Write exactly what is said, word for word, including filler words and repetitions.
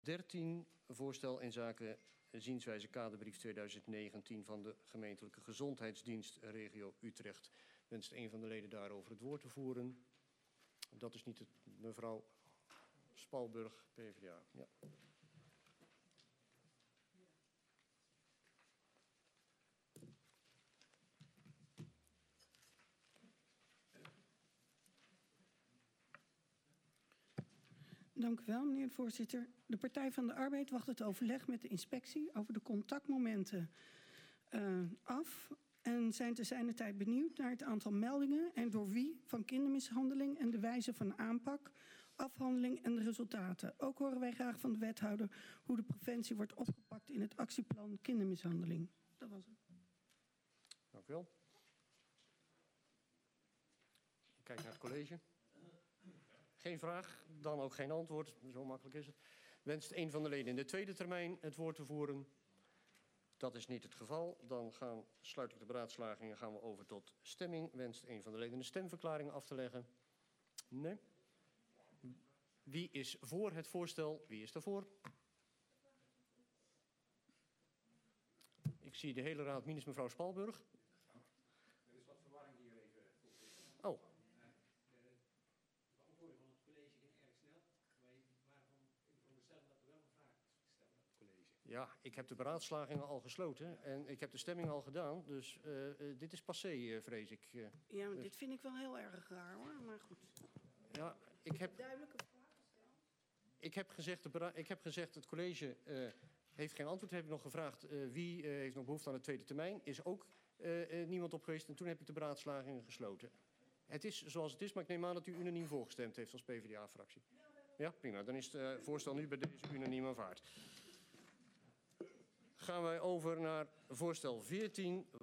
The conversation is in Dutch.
dertien, voorstel in zaken zienswijze kaderbrief tweeduizend negentien van de gemeentelijke gezondheidsdienst regio Utrecht. Wenst een van de leden daarover het woord te voeren? Dat is niet het, mevrouw Spalburg, P v d A. Ja. Dank u wel, meneer de voorzitter. De Partij van de Arbeid wacht het overleg met de inspectie over de contactmomenten uh, af. En zijn te zijner tijd benieuwd naar het aantal meldingen en door wie van kindermishandeling en de wijze van aanpak, afhandeling en de resultaten. Ook horen wij graag van de wethouder hoe de preventie wordt opgepakt in het actieplan kindermishandeling. Dat was het. Dank u wel. Ik kijk naar het college. Geen vraag, dan ook geen antwoord. Zo makkelijk is het. Wenst een van de leden in de tweede termijn het woord te voeren? Dat is niet het geval. Dan gaan, sluit ik de beraadslaging en gaan we over tot stemming. Wenst een van de leden een stemverklaring af te leggen? Nee. Wie is voor het voorstel? Wie is daarvoor? Ik zie de hele raad minus mevrouw Spalburg. Er is wat verwarring hier even. Oh. Ja, ik heb de beraadslagingen al gesloten en ik heb de stemming al gedaan. Dus uh, uh, dit is passé, uh, vrees ik. Uh, ja, maar dus... dit vind ik wel heel erg raar, hoor. Maar goed. Ja, ik heb... Duidelijke vraag stellen. Ik heb gezegd, de bera... ik heb gezegd het college uh, heeft geen antwoord. Heb ik nog gevraagd uh, wie uh, heeft nog behoefte aan de tweede termijn. Is ook uh, uh, niemand op geweest en toen heb ik de beraadslagingen gesloten. Het is zoals het is, maar ik neem aan dat u unaniem voorgestemd heeft als P v d A-fractie. Ja, prima. Dan is het uh, voorstel nu bij deze unaniem aanvaard. Gaan wij over naar voorstel veertien.